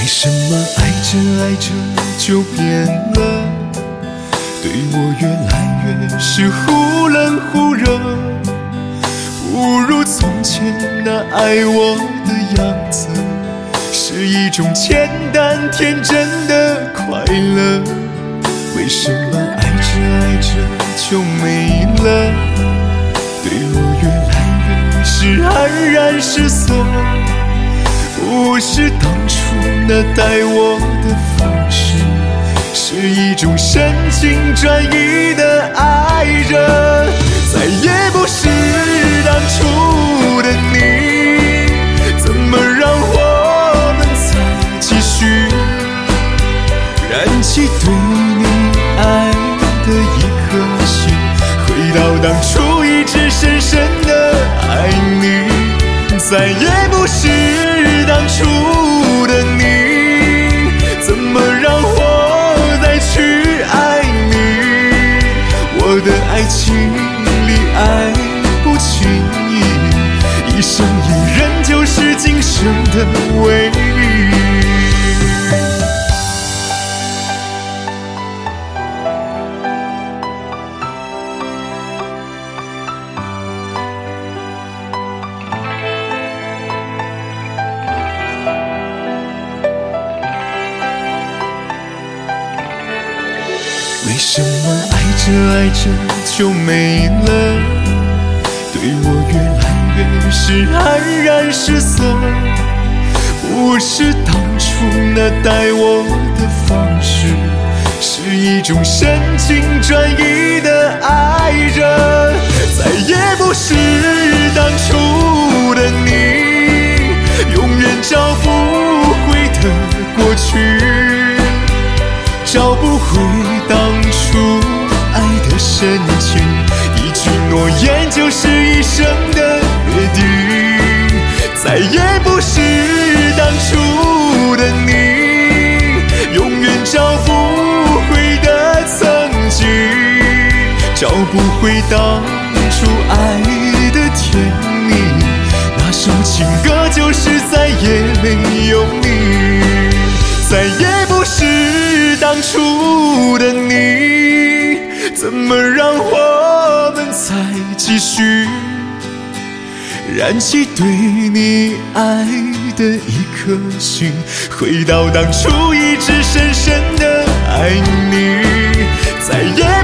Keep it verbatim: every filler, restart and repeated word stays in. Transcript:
为什么爱着爱着就变了？对我越来越是忽冷忽热，不如从前那爱我的样子，是一种简单天真的快乐。为什么爱着爱着就没了？对我越来越是黯然失色，不是当初那待我的方式，是一种深情转移的爱着。再也不是当初的你，怎么让我们再继续燃起对你爱的一颗心，回到当初一直深深的爱你。再也不是当初的你，怎么让我再去爱你？我的爱情里爱不轻易，一生一人就是今生的唯一。为什么爱着爱着就没了？对我越来越是黯然失色，不是当初那待我的方式，是一种深情转移的爱着。再也不是当初的你，永远找不回的过去，找不回当初爱的深情，一句诺言就是一生的约定。再也不是当初的你，永远找不回的曾经，找不回当初爱的甜蜜，那首情歌就是再也没有你。再也不是当初的你，怎么让我们再继续燃起对你爱的一颗心，回到当初一直深深的爱你。再也